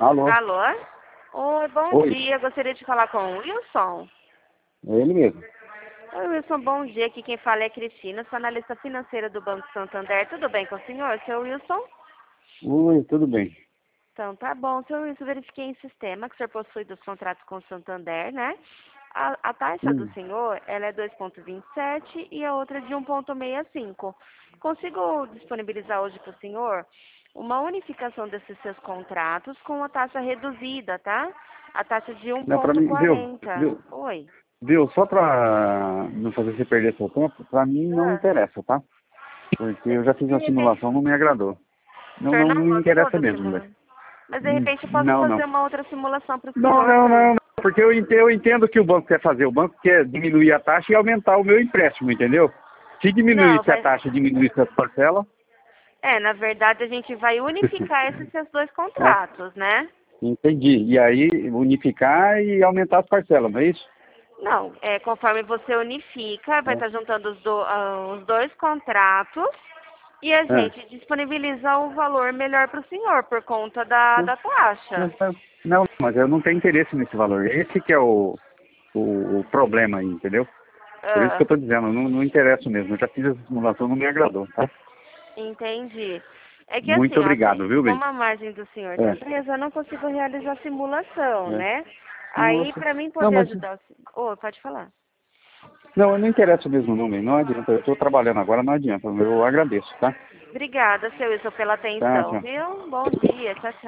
Alô? Alô? Oi, bom Oi, dia. Gostaria de falar com o Wilson. é ele mesmo. Oi, Wilson, bom dia. Aqui quem fala é Cristina, sou analista financeira do Banco Santander. Tudo bem com o senhor, seu Wilson? Oi, tudo bem. Então, tá bom. Seu Wilson, verifiquei em sistema que o senhor possui dos contratos com o Santander, né? A taxa do Hum. senhor, ela é 2,27 e a outra de 1,65. Consigo disponibilizar hoje para o senhor uma unificação desses seus contratos com a taxa reduzida, tá? A taxa de Não, pra mim, viu, 1,40. viu, Oi. viu, só pra não fazer você perder seu tempo, pra mim não Ah, interessa, tá? Porque eu já fiz de uma repente, simulação, não me agradou. o Não, senhor não, não não me gostou interessa da mesmo, velho. simulação? Mas de repente eu posso Não, não. fazer uma outra simulação para o Não, senhor, não, seu não, Wilson. não, porque eu entendo o que o banco quer fazer. O banco quer diminuir a taxa e aumentar o meu empréstimo, entendeu? Se Não, diminuísse a vai. taxa e diminuísse as parcelas, É, na verdade a gente vai unificar esses seus dois é, contratos, né? entendi. E aí unificar e aumentar as parcelas, não é isso? Não, conforme você unifica, vai É. estar juntando os dois contratos e a É. gente disponibiliza o valor melhor para o senhor por conta da taxa. Não, mas eu não tenho interesse nesse valor. Esse que é o problema aí, entendeu? Por isso que Ah, eu estou dizendo, não interessa mesmo. Eu já fiz essa simulação, não me agradou, tá? entendi. É que Muito assim, ó, obrigado, viu, bem? como a margem do senhor está É, presa, eu não consigo realizar a simulação, é. né? Aí, Nossa. para mim Não, poder mas ajudar o senhor... Pode falar. não, eu não interesso mesmo, não, bem. Não adianta. Eu estou trabalhando agora, não adianta. Eu agradeço, tá? Obrigada, seu Wilson, pela Tá, atenção, tchau. viu? Bom dia, tchau, tchau.